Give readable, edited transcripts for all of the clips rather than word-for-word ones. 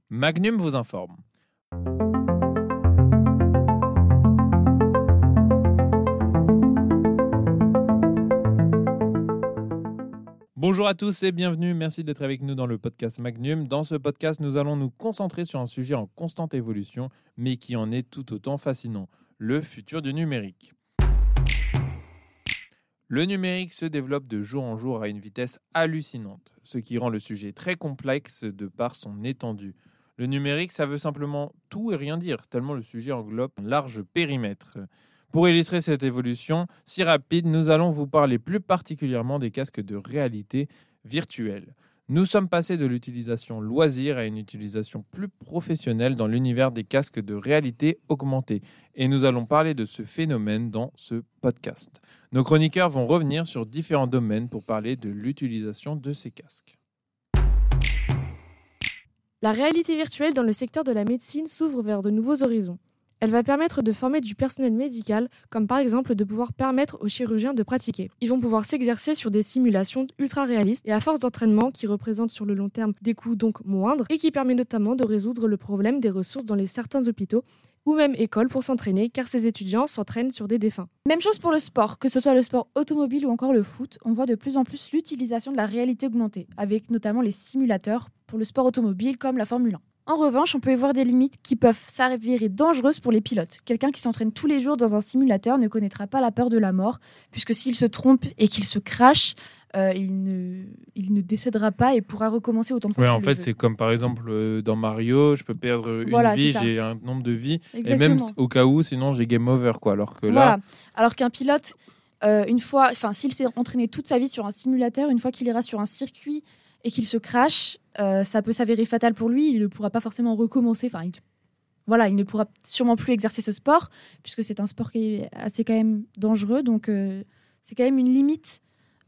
Magnum vous informe. Bonjour à tous et bienvenue, merci d'être avec nous dans le podcast Magnum. Dans ce podcast, nous allons nous concentrer sur un sujet en constante évolution, mais qui en est tout autant fascinant, le futur du numérique. Le numérique se développe de jour en jour à une vitesse hallucinante, ce qui rend le sujet très complexe de par son étendue. Le numérique, ça veut simplement tout et rien dire, tellement le sujet englobe un large périmètre. Pour illustrer cette évolution si rapide, nous allons vous parler plus particulièrement des casques de réalité virtuelle. Nous sommes passés de l'utilisation loisir à une utilisation plus professionnelle dans l'univers des casques de réalité augmentée. Et nous allons parler de ce phénomène dans ce podcast. Nos chroniqueurs vont revenir sur différents domaines pour parler de l'utilisation de ces casques. La réalité virtuelle dans le secteur de la médecine s'ouvre vers de nouveaux horizons. Elle va permettre de former du personnel médical, comme par exemple de pouvoir permettre aux chirurgiens de pratiquer. Ils vont pouvoir s'exercer sur des simulations ultra réalistes et à force d'entraînement qui représentent sur le long terme des coûts donc moindres et qui permet notamment de résoudre le problème des ressources dans certains hôpitaux ou même écoles pour s'entraîner car ces étudiants s'entraînent sur des défunts. Même chose pour le sport, que ce soit le sport automobile ou encore le foot, on voit de plus en plus l'utilisation de la réalité augmentée, avec notamment les simulateurs pour le sport automobile comme la Formule 1. En revanche, on peut y voir des limites qui peuvent s'avérer dangereuses pour les pilotes. Quelqu'un qui s'entraîne tous les jours dans un simulateur ne connaîtra pas la peur de la mort, puisque s'il se trompe et qu'il se crache, il ne décédera pas et pourra recommencer autant de fois qu'il le veut. En fait, c'est comme par exemple dans Mario, je peux perdre une vie, j'ai un nombre de vies, exactement. Et même au cas où, sinon j'ai game over, quoi. Alors que là, alors qu'un pilote, s'il s'est entraîné toute sa vie sur un simulateur, une fois qu'il ira sur un circuit et qu'il se crache, ça peut s'avérer fatal pour lui. Il ne pourra pas forcément recommencer. Il ne pourra sûrement plus exercer ce sport, puisque c'est un sport qui est assez quand même dangereux. Donc, c'est quand même une limite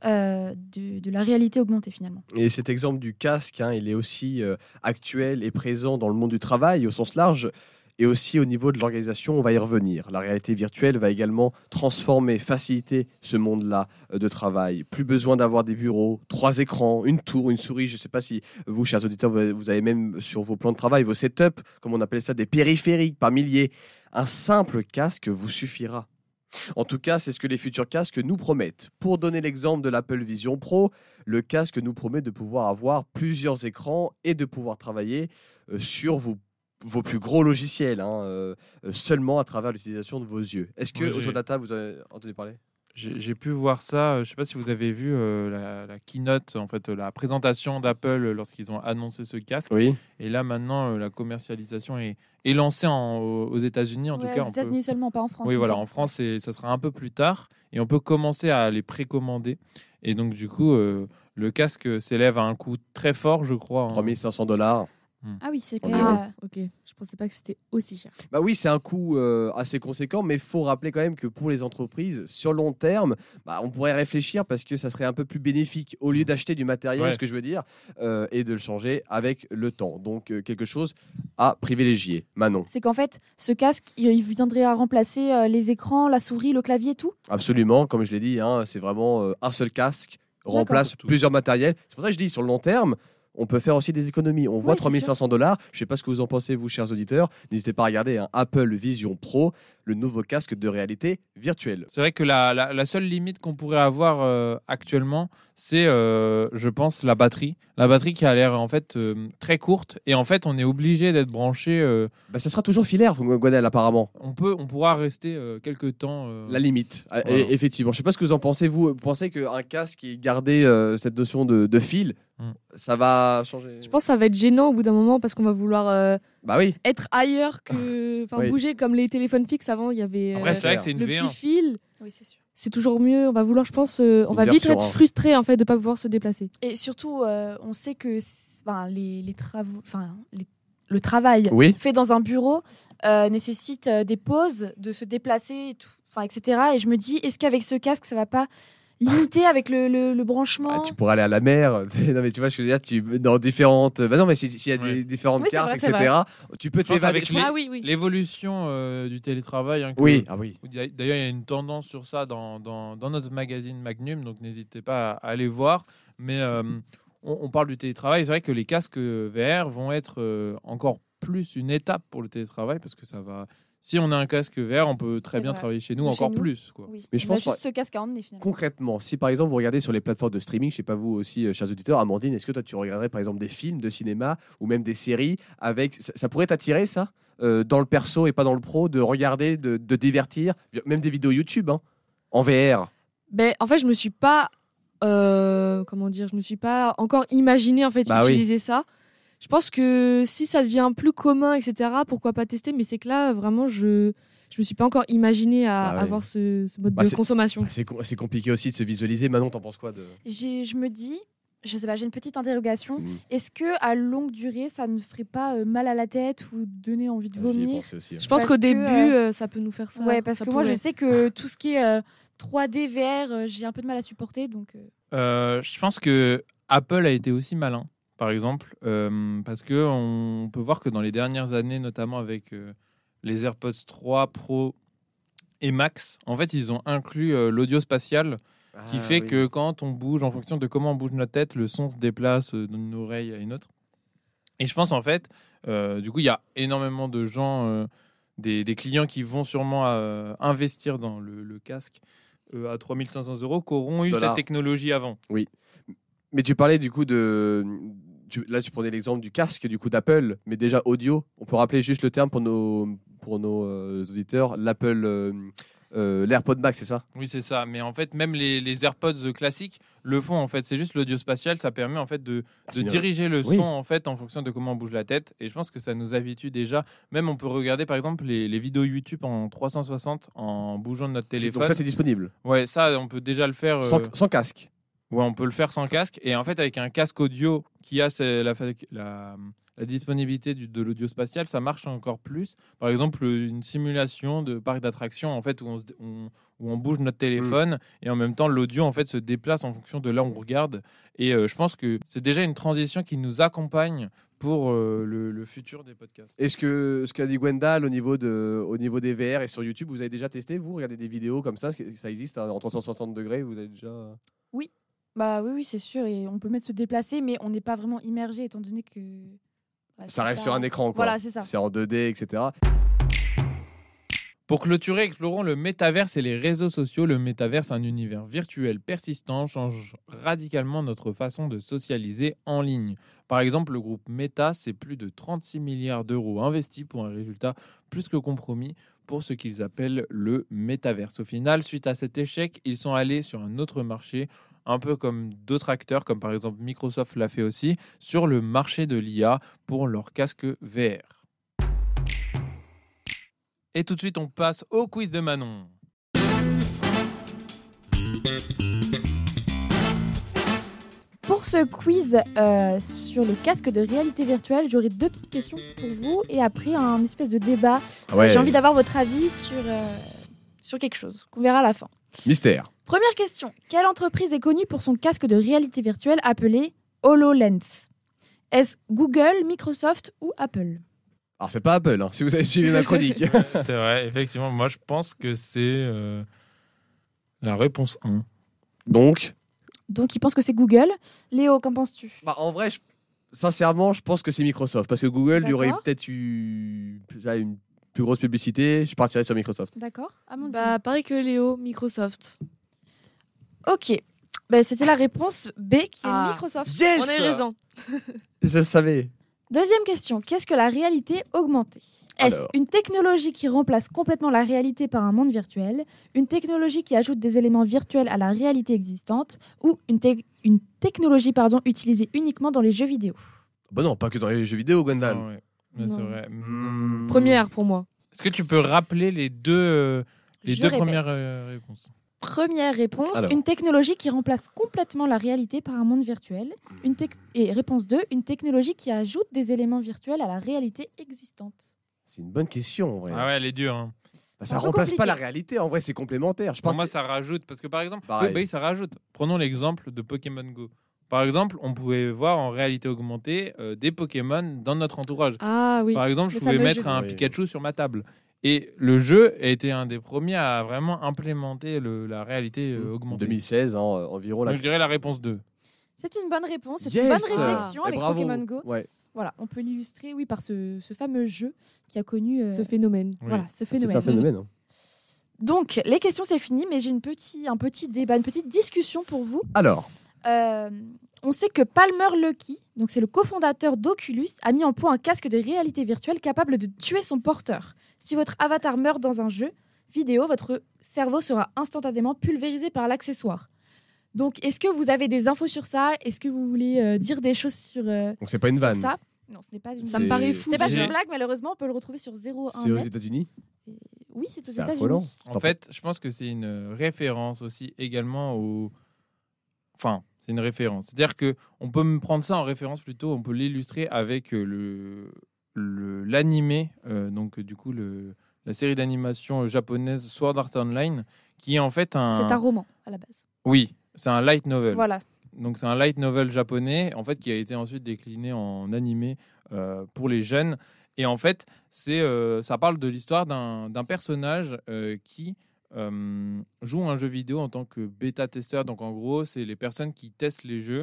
de la réalité augmentée, finalement. Et cet exemple du casque, il est aussi actuel et présent dans le monde du travail, au sens large. Et aussi au niveau de l'organisation, on va y revenir. La réalité virtuelle va également transformer, faciliter ce monde-là de travail. Plus besoin d'avoir des bureaux, 3 écrans, une tour, une souris. Je ne sais pas si vous, chers auditeurs, vous avez même sur vos plans de travail, vos setups, comme on appelle ça, des périphériques par milliers. Un simple casque vous suffira. En tout cas, c'est ce que les futurs casques nous promettent. Pour donner l'exemple de l'Apple Vision Pro, le casque nous promet de pouvoir avoir plusieurs écrans et de pouvoir travailler sur vos plus gros logiciels, seulement à travers l'utilisation de vos yeux. Est-ce que autour de la table, vous avez entendu parler ? J'ai pu voir ça. Je ne sais pas si vous avez vu la keynote, en fait, la présentation d'Apple lorsqu'ils ont annoncé ce casque. Oui. Et là, maintenant, la commercialisation est lancée aux États-Unis. En tout cas, aux États-Unis seulement, pas en France. Oui, voilà. En France, ça sera un peu plus tard. Et on peut commencer à les précommander. Et donc, du coup, le casque s'élève à un coût très fort, je crois. $3 500. Ah oui, c'est quand même... Ok, je pensais pas que c'était aussi cher. Bah oui, c'est un coût assez conséquent, mais il faut rappeler quand même que pour les entreprises, sur long terme, on pourrait réfléchir parce que ça serait un peu plus bénéfique au lieu d'acheter du matériel, ce que je veux dire, et de le changer avec le temps. Donc, quelque chose à privilégier. Manon. C'est qu'en fait, ce casque, il viendrait à remplacer les écrans, la souris, le clavier, tout ? Absolument, comme je l'ai dit, c'est vraiment un seul casque, remplace plusieurs matériels. C'est pour ça que je dis, sur le long terme, on peut faire aussi des économies. On voit $3 500. Je ne sais pas ce que vous en pensez, vous, chers auditeurs. N'hésitez pas à regarder Apple Vision Pro, le nouveau casque de réalité virtuelle. C'est vrai que la seule limite qu'on pourrait avoir actuellement, c'est, je pense, la batterie. La batterie qui a l'air en fait très courte. Et en fait, on est obligé d'être branché. Ça sera toujours filaire, Gwenel, apparemment. On pourra rester quelques temps. La limite, voilà. Effectivement. Je ne sais pas ce que vous en pensez, vous. Vous pensez qu'un casque qui gardait cette notion de fil, ça va changer ? Je pense que ça va être gênant au bout d'un moment parce qu'on va vouloir être ailleurs bouger comme les téléphones fixes. Avant, il y avait Après, c'est vrai que c'est une le V1. petit fil. Oui, c'est sûr. C'est toujours mieux. On va vouloir, je pense, on va vite être frustré en fait de pas pouvoir se déplacer. Et surtout, on sait que les travaux, le travail fait dans un bureau nécessite des pauses, de se déplacer, etc. Et je me dis, est-ce qu'avec ce casque, ça va pas limité avec le branchement. Tu pourrais aller à la mer. Non, mais tu vois, je veux dire, dans différentes. Non, mais s'il y a des différentes cartes, etc., tu peux t'évader. Avec l'évolution du télétravail. D'ailleurs, il y a une tendance sur ça dans notre magazine Magnum, donc n'hésitez pas à aller voir. Mais on parle du télétravail. C'est vrai que les casques VR vont être encore plus une étape pour le télétravail parce que ça va. Si on a un casque VR, on peut très C'est bien vrai. travailler chez nous De encore chez nous. plus. Quoi. Oui. Mais je On a pense juste ce casque à emmener finalement. Concrètement, si par exemple vous regardez sur les plateformes de streaming, je sais pas vous aussi, chers auditeurs, Amandine, est-ce que toi tu regarderais par exemple des films de cinéma ou même des séries avec. Ça pourrait t'attirer ça dans le perso et pas dans le pro, de regarder, de divertir, même des vidéos YouTube en VR. Ben, en fait, je me suis pas, je me suis pas encore imaginé en fait Bah oui. utiliser ça. Je pense que si ça devient plus commun, etc., pourquoi pas tester. Mais c'est que là, vraiment, je me suis pas encore imaginé à Ah ouais. avoir ce mode Bah, de c'est- consommation. C'est compliqué aussi de se visualiser. Manon, t'en penses quoi de. Je me dis, je sais pas, j'ai une petite interrogation. Mm. Est-ce que à longue durée, ça ne ferait pas mal à la tête ou donner envie de J'y ai vomir? pensé aussi. Je pense Parce qu'au que, début, ça peut nous faire ça. Ouais, parce Ça que moi, je pourrait. sais que tout ce qui est 3D, VR, j'ai un peu de mal à supporter. Donc, Je pense que Apple a été aussi malin, par exemple, parce que on peut voir que dans les dernières années, notamment avec les AirPods 3 Pro et Max, en fait, ils ont inclus l'audio spatial, qui fait que quand on bouge, en fonction de comment on bouge notre tête, le son se déplace d'une oreille à une autre. Et je pense en fait, du coup, il y a énormément de gens, des clients qui vont sûrement investir dans le casque à 3 500 € qui auront eu Dollars. cette technologie avant. Mais tu parlais du coup de. Là, tu prenais l'exemple du casque du coup d'Apple, mais déjà audio. On peut rappeler juste le terme pour nos auditeurs. L'AirPod Max, c'est ça? Oui, c'est ça. Mais en fait, même les AirPods classiques le font. En fait, c'est juste l'audio spatial. Ça permet en fait de c'est une- diriger le Oui. son en fait en fonction de comment on bouge la tête. Et je pense que ça nous habitue déjà. Même on peut regarder par exemple les vidéos YouTube en 360 en bougeant de notre téléphone. Donc ça, c'est disponible. Ouais, ça, on peut déjà le faire. Sans casque. Ouais, on peut le faire sans casque. Et en fait, avec un casque audio qui a la disponibilité de l'audio spatial, ça marche encore plus. Par exemple, une simulation de parc d'attractions en fait, où on bouge notre téléphone et en même temps, l'audio en fait, se déplace en fonction de là où on regarde. Et je pense que c'est déjà une transition qui nous accompagne pour le futur des podcasts. Est-ce que ce qu'a dit Gwendal au niveau des VR et sur YouTube, vous avez déjà testé? Vous regardez des vidéos comme ça existe en 360 degrés? Vous avez déjà. bah oui, c'est sûr. Et on peut même se déplacer, mais on n'est pas vraiment immergé étant donné que. bah, Ça c'est reste pas- sur un écran, quoi. Voilà, c'est ça. C'est en 2D, etc. Pour clôturer, explorons le métaverse et les réseaux sociaux. Le métaverse, un univers virtuel persistant, change radicalement notre façon de socialiser en ligne. Par exemple, le groupe Meta, c'est plus de 36 milliards d'euros investis pour un résultat plus que compromis pour ce qu'ils appellent le métaverse. Au final, suite à cet échec, ils sont allés sur un autre marché, un peu comme d'autres acteurs, comme par exemple Microsoft l'a fait aussi, sur le marché de l'IA pour leur casque VR. Et tout de suite, on passe au quiz de Manon. Pour ce quiz sur les casques de réalité virtuelle, j'aurai 2 petites questions pour vous et après un espèce de débat. Ouais. J'ai envie d'avoir votre avis sur quelque chose qu'on verra à la fin. Mystère. Première question. Quelle entreprise est connue pour son casque de réalité virtuelle appelé HoloLens? Est-ce Google, Microsoft ou Apple? Alors, c'est pas Apple, si vous avez suivi ma chronique. C'est vrai, effectivement. Moi, je pense que c'est la réponse 1. Donc, Donc, il pense que c'est Google. Léo, qu'en penses-tu? en vrai, sincèrement, je pense que c'est Microsoft. Parce que Google, il y aurait D'accord. peut-être eu une plus grosse publicité. Je partirais sur Microsoft. D'accord. Amandine. Bah, pareil que Léo, Microsoft. Ok. Ben, c'était la réponse B qui est Ah. Microsoft. Yes. On a raison. Je savais. Deuxième question. Qu'est-ce que la réalité augmentée? Est-ce Alors. une technologie qui remplace complètement la réalité par un monde virtuel, une technologie qui ajoute des éléments virtuels à la réalité existante ou une technologie utilisée uniquement dans les jeux vidéo? Bah non, pas que dans les jeux vidéo, Gwendal. Ah ouais. Ouais, Non. c'est vrai. Première pour moi. Est-ce que tu peux rappeler les deux Je répète. premières réponses? Première réponse, Alors. une technologie qui remplace complètement la réalité par un monde virtuel. Et réponse 2, une technologie qui ajoute des éléments virtuels à la réalité existante. C'est une bonne question, en vrai. Ah ouais, elle est dure. Hein. Bah, ça Un peu remplace pas compliqué. la réalité, en vrai, c'est complémentaire. Je Pour pense moi, ça rajoute. Parce que par exemple, Pareil. oui, ça rajoute. Prenons l'exemple de Pokémon Go. Par exemple, on pouvait voir en réalité augmentée des Pokémon dans notre entourage. Ah oui. Par exemple, je Le pouvais fameux mettre jeu. un Oui. Pikachu sur ma table. Et le jeu a été un des premiers à vraiment implémenter la réalité augmentée. 2016 environ. Donc, je dirais la réponse 2. C'est une bonne réponse, c'est Yes. une bonne réflexion Et avec bravo. Pokémon Go. Ouais. Voilà, on peut l'illustrer par ce fameux jeu qui a connu Ce phénomène. Oui. voilà, ce C'est phénomène. un phénomène. Hein. Donc, les questions, c'est fini, mais j'ai un petit débat, une petite discussion pour vous. Alors, On sait que Palmer Luckey, donc c'est le cofondateur d'Oculus, a mis en point un casque de réalité virtuelle capable de tuer son porteur. Si votre avatar meurt dans un jeu vidéo, votre cerveau sera instantanément pulvérisé par l'accessoire. Donc, est-ce que vous avez des infos sur ça? Est-ce que vous voulez dire des choses sur, donc c'est pas une sur vanne. ça? Non, ce n'est pas une Ça me C'est- paraît fou. Ce n'est pas J'ai- une blague, malheureusement, on peut le retrouver sur 01 C'est aux net. États-Unis. Oui, c'est aux C'est États-Unis. affolant. En fait, je pense que c'est une référence aussi également au. Enfin, c'est une référence. C'est-à-dire que on peut me prendre ça en référence plutôt. On peut l'illustrer avec l'animé, donc du coup la série d'animation japonaise Sword Art Online, qui est en fait C'est un roman, à la base. Oui, c'est un light novel. Voilà. Donc c'est un light novel japonais en fait qui a été ensuite décliné en animé pour les jeunes. Et en fait, ça parle de l'histoire d'un personnage qui joue un jeu vidéo en tant que bêta-testeur. Donc en gros, c'est les personnes qui testent les jeux.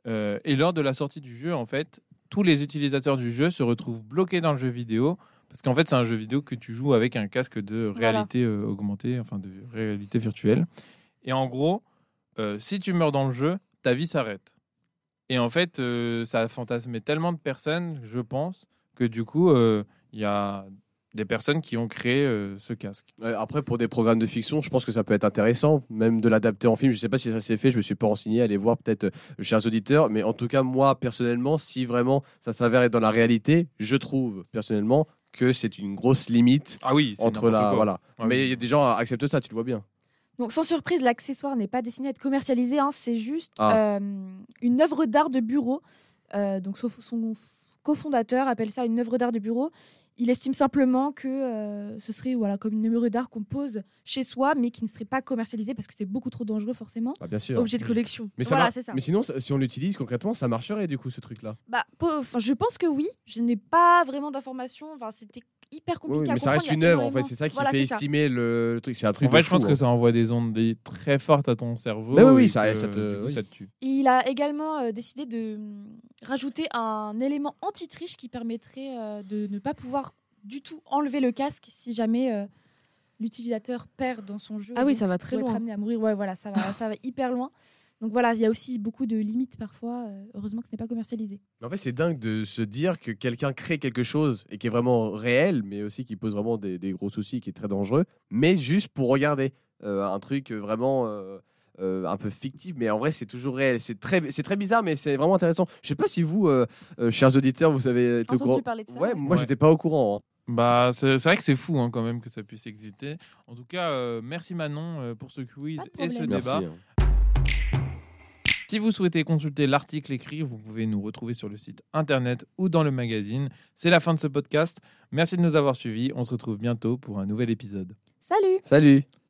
Et lors de la sortie du jeu, en fait, tous les utilisateurs du jeu se retrouvent bloqués dans le jeu vidéo. Parce qu'en fait, c'est un jeu vidéo que tu joues avec un casque de réalité augmentée, enfin de réalité virtuelle. Et en gros, si tu meurs dans le jeu, ta vie s'arrête. Et en fait, ça a fantasmé tellement de personnes, je pense, que du coup, il y a des personnes qui ont créé ce casque. Après, pour des programmes de fiction, je pense que ça peut être intéressant, même de l'adapter en film. Je ne sais pas si ça s'est fait, je me suis pas renseigné, allez voir peut-être chers auditeurs. Mais en tout cas, moi, personnellement, si vraiment ça s'avère être dans la réalité, je trouve personnellement que c'est une grosse limite Ah oui, c'est entre la... Voilà. Ah Mais oui. il y a des gens qui acceptent ça, tu le vois bien. Donc, sans surprise, l'accessoire n'est pas destiné à être commercialisé. Hein, c'est juste Ah. une œuvre d'art de bureau. Donc, son cofondateur appelle ça une œuvre d'art de bureau. Il estime simplement que ce serait comme une œuvre d'art qu'on pose chez soi, mais qui ne serait pas commercialisée parce que c'est beaucoup trop dangereux, forcément. Ah, bien sûr. Objet de collection. Mais, Voilà, c'est ça. mais sinon, si on l'utilise concrètement, ça marcherait du coup, ce truc-là. Je pense que oui. Je n'ai pas vraiment d'informations. Enfin, c'était hyper compliqué Oui, à mais ça comprendre. reste Il y a une œuvre, en fait. énormément- C'est ça qui Voilà, fait c'est ça. estimer le truc. C'est un truc En fait, de je pense fou, que hein. ça envoie des ondes très fortes à ton cerveau. Mais oui, et ça- que, ça te- du coup, oui. ça te tue. Il a également décidé de rajouter un élément anti-triche qui permettrait de ne pas pouvoir du tout enlever le casque si jamais l'utilisateur perd dans son jeu. Ah oui, Donc, ça va très peut être loin. amené à mourir. Ouais, voilà, ça va hyper loin. Donc voilà, il y a aussi beaucoup de limites parfois. Heureusement que ce n'est pas commercialisé. En fait, c'est dingue de se dire que quelqu'un crée quelque chose et qui est vraiment réel, mais aussi qui pose vraiment des gros soucis, qui est très dangereux, mais juste pour regarder un truc vraiment un peu fictif, mais en vrai, c'est toujours réel. C'est très bizarre, mais c'est vraiment intéressant. Je sais pas si vous, chers auditeurs, vous avez été au Entendu courant. parler de ça, Ouais, ouais. moi, Ouais. j'étais pas au courant. Hein. Bah, c'est vrai que c'est fou hein, quand même que ça puisse exister. En tout cas, merci Manon pour ce quiz Pas de et ce problème. Merci. débat. hein. Si vous souhaitez consulter l'article écrit, vous pouvez nous retrouver sur le site internet ou dans le magazine. C'est la fin de ce podcast. Merci de nous avoir suivis. On se retrouve bientôt pour un nouvel épisode. Salut! Salut.